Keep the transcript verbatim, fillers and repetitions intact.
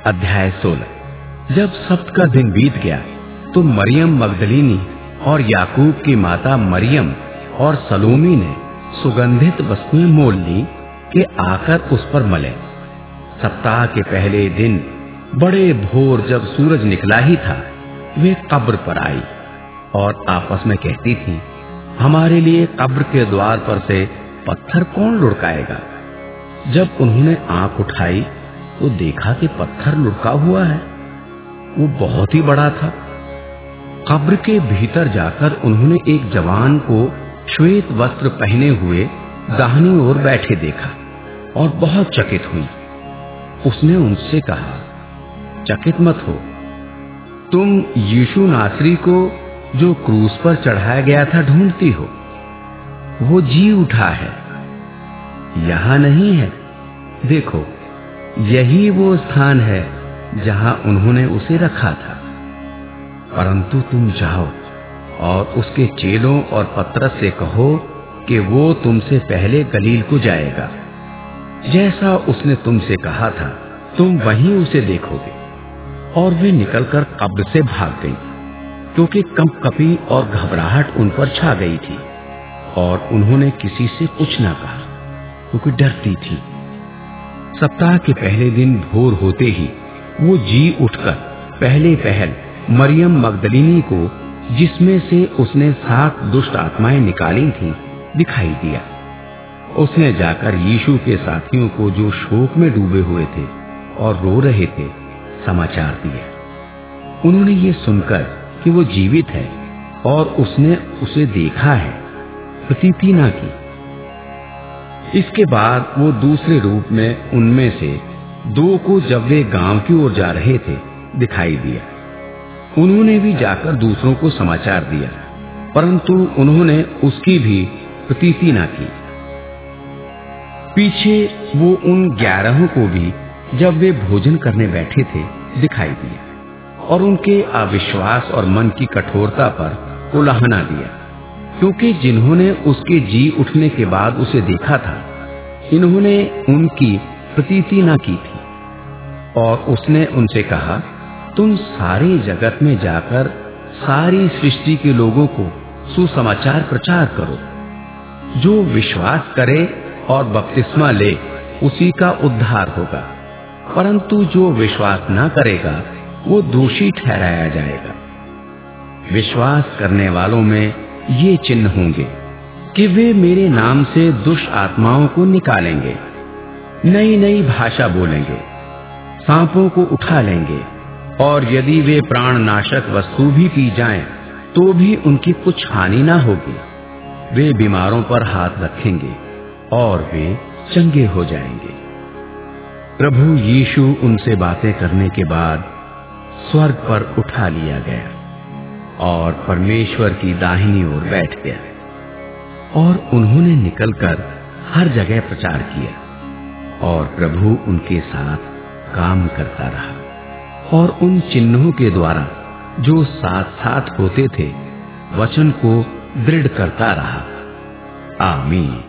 अध्याय सोलह। जब सब्त का दिन बीत गया तो मरियम मगदलीनी और याकूब की माता मरियम और सलोमी ने सुगंधित वस्तुएं मोल ली कि आकर उस पर मले। सप्ताह के पहले दिन बड़े भोर जब सूरज निकला ही था, वे कब्र पर आई और आपस में कहती थी, हमारे लिए कब्र के द्वार पर से पत्थर कौन लुढ़काएगा। जब उन्होंने आंख उठाई तो देखा कि पत्थर लुढ़का हुआ है, वो बहुत ही बड़ा था। कब्र के भीतर जाकर उन्होंने एक जवान को श्वेत वस्त्र पहने हुए दाहिनी ओर बैठे देखा और बहुत चकित हुई। उसने उनसे कहा, चकित मत हो, तुम यीशु नासरी को जो क्रूस पर चढ़ाया गया था ढूंढती हो। वो जी उठा है, यहां नहीं है। देखो, यही वो स्थान है जहां उन्होंने उसे रखा था। परंतु तुम जाओ और उसके चेलों और पतरस से कहो कि वो तुमसे पहले गलील को जाएगा। जैसा उसने तुमसे कहा था, तुम वहीं उसे देखोगे। और वे निकलकर कब्र से भाग गई, क्योंकि कंपकपी और घबराहट उन पर छा गई थी। और उन्होंने किसी से कुछ ना कहा, क्योंकि डरती थी। सप्ताह के पहले दिन भोर होते ही वो जी उठकर पहले पहल मरियम मगदलीनी को, जिसमें से उसने सात दुष्ट आत्माएं निकाली थीं, दिखाई दिया। उसने जाकर यीशु के साथियों को, जो शोक में डूबे हुए थे और रो रहे थे, समाचार दिया। उन्होंने ये सुनकर कि वो जीवित है और उसने उसे देखा है, प्रतीति ना की। इसके बाद वो दूसरे रूप में उनमें से दो को, जब वे गांव की ओर जा रहे थे, दिखाई दिया। उन्होंने भी जाकर दूसरों को समाचार दिया, परंतु उन्होंने उसकी भी प्रतीति ना की। पीछे वो उन ग्यारहों को भी, जब वे भोजन करने बैठे थे, दिखाई दिया और उनके अविश्वास और मन की कठोरता पर उलाहना दिया, क्योंकि जिन्होंने उसके जी उठने के बाद उसे देखा था, इन्होंने उनकी प्रतीति न की थी। और उसने उनसे कहा, तुम सारे जगत में जाकर सारी सृष्टि के लोगों को सुसमाचार प्रचार करो। जो विश्वास करे और बपतिस्मा ले, उसी का उद्धार होगा, परंतु जो विश्वास न करेगा, वो दोषी ठहराया जाएगा। विश्वास करने वालों में ये चिन्ह होंगे कि वे मेरे नाम से दुष्ट आत्माओं को निकालेंगे, नई नई भाषा बोलेंगे, सांपों को उठा लेंगे, और यदि वे प्राणनाशक वस्तु भी पी जाएं, तो भी उनकी कुछ हानि ना होगी। वे बीमारों पर हाथ रखेंगे और वे चंगे हो जाएंगे। प्रभु यीशु उनसे बातें करने के बाद स्वर्ग पर उठा लिया गया और परमेश्वर की दाहिनी ओर बैठ गया। और उन्होंने निकलकर हर जगह प्रचार किया, और प्रभु उनके साथ काम करता रहा और उन चिन्हों के द्वारा, जो साथ साथ होते थे, वचन को दृढ़ करता रहा। आमीन।